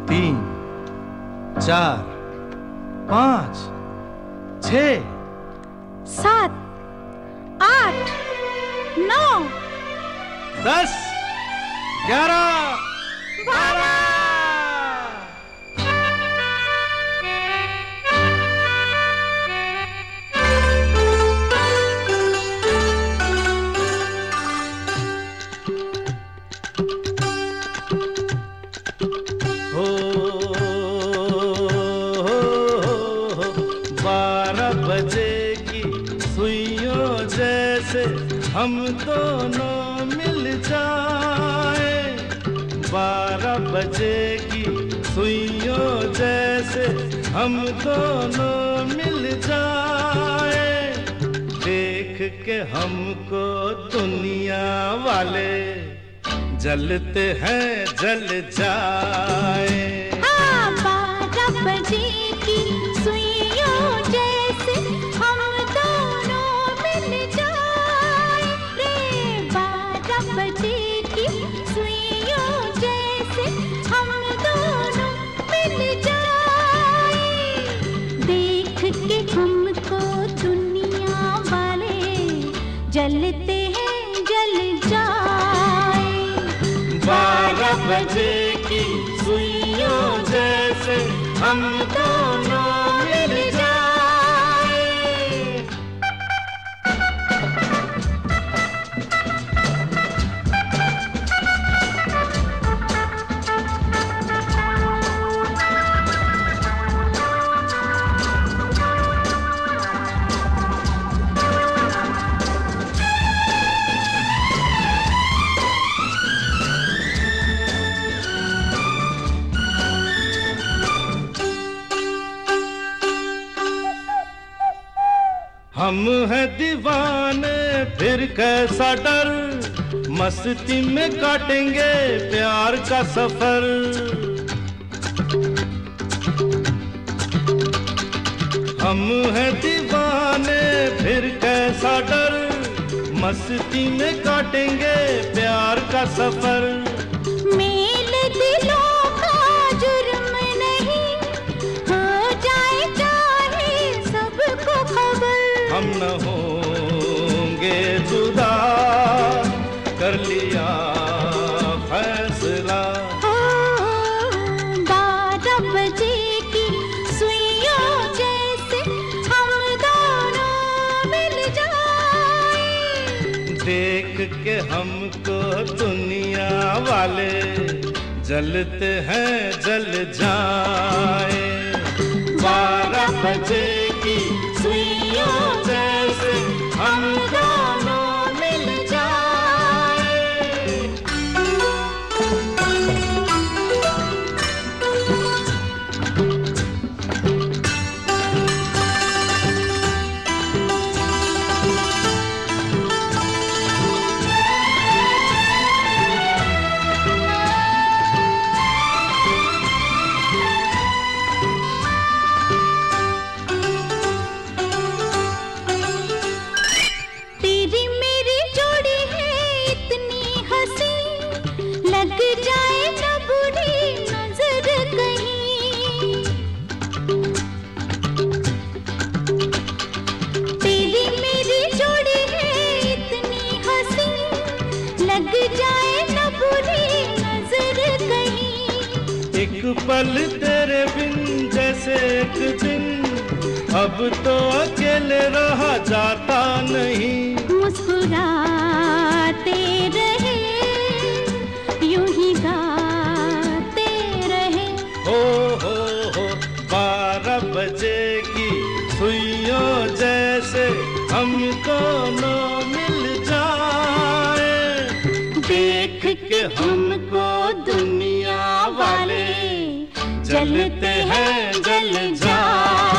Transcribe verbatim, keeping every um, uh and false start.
तीन, चार, पाँच, छः, सात, आठ, नौ, दस, ग्यारह, बारह। बारह बजे की सुइयों जैसे हम दोनों मिल जाए, बारह बजे की सुइयों जैसे हम दोनों मिल जाए, देख के हमको दुनिया वाले जलते हैं जल जाए। हाँ, बारह बजे की सुइयों जैसे हम दोनों मिल जाए रे, बारह बजे की सुइयों जैसे हम दोनों मिल जाए, देख के हमको दुनिया वाले जलते हैं जल जाए। बारह बजे की सुइयों जैसे हम दोनों मिल जाए। हम हैं दीवाने फिर कैसा डर, मस्ती में काटेंगे प्यार का सफर। हम हैं दीवाने फिर कैसा डर, मस्ती में काटेंगे प्यार का सफर। मेल दिलों का जुर्म नहीं, हो जाए चाहे सबको खबर, हम न होंगे जुदा, कर लिया फैसला। हो बारह बजे की सुइयों जैसे हम दोनों मिल जाए, देख के हमको दुनिया वाले जलते हैं जल जाए। बारह बजे की सुइयों जैसे हम दोनों मिल जाए। लग जाए न बुरी नजर कहीं, तेरी मेरी जोड़ी है इतनी हंसी, लग जाए न बुरी नजर कहीं। एक पल तेरे बिन जैसे एक दिन, अब तो अकेले रहा जाता नहीं। मुस्कुराते रहे यूं ही गाते रहे। हो हो हो बारह बजे की सुइयों जैसे हम दोनों मिल जाए, देख के हमको दुनिया वाले जलते हैं जल जाए।